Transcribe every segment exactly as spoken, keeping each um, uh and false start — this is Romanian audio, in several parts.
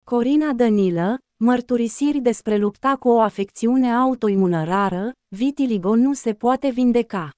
Corina Danilă, mărturisiri despre lupta cu o afecțiune autoimună rară, vitiligo nu se poate vindeca.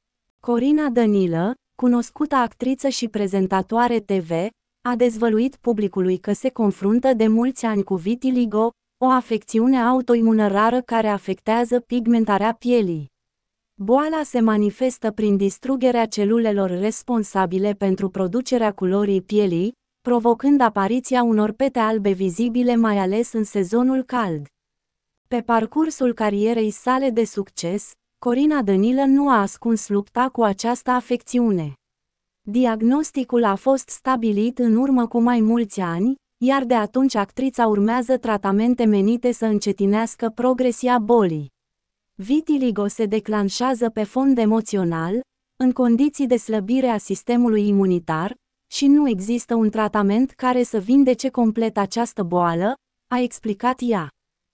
Corina Danilă, cunoscută actriță și prezentatoare T V, a dezvăluit publicului că se confruntă de mulți ani cu vitiligo, o afecțiune autoimună rară care afectează pigmentarea pielii. Boala se manifestă prin distrugerea celulelor responsabile pentru producerea culorii pielii, provocând apariția unor pete albe vizibile mai ales în sezonul cald. Pe parcursul carierei sale de succes, Corina Danilă nu a ascuns lupta cu această afecțiune. Diagnosticul a fost stabilit în urmă cu mai mulți ani, iar de atunci actrița urmează tratamente menite să încetinească progresia bolii. Vitiligo se declanșează pe fond emoțional, în condiții de slăbire a sistemului imunitar, și nu există un tratament care să vindece complet această boală, a explicat ea.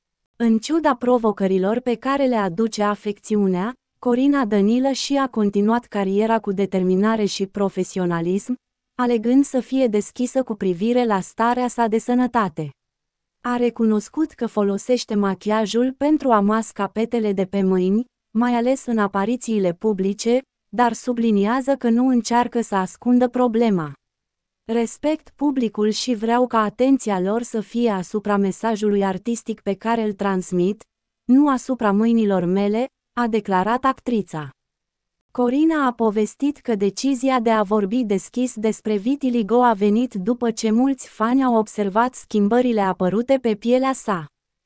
În ciuda provocărilor pe care le aduce afecțiunea, Corina Danilă și a continuat cariera cu determinare și profesionalism, alegând să fie deschisă cu privire la starea sa de sănătate. A recunoscut că folosește machiajul pentru a masca petele de pe mâini, mai ales în aparițiile publice, dar subliniază că nu încearcă să ascundă problema. Respect publicul și vreau ca atenția lor să fie asupra mesajului artistic pe care îl transmit, nu asupra mâinilor mele, a declarat actrița. Corina a povestit că decizia de a vorbi deschis despre vitiligo a venit după ce mulți fani au observat schimbările apărute pe pielea sa.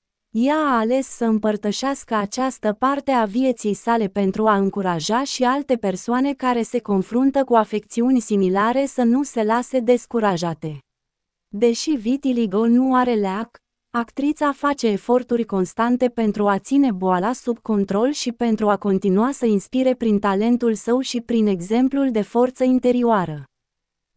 Ea a ales să împărtășească această parte a vieții sale pentru a încuraja și alte persoane care se confruntă cu afecțiuni similare să nu se lase descurajate. Deși vitiligo nu are leac, actrița face eforturi constante pentru a ține boala sub control și pentru a continua să inspire prin talentul său și prin exemplul de forță interioară.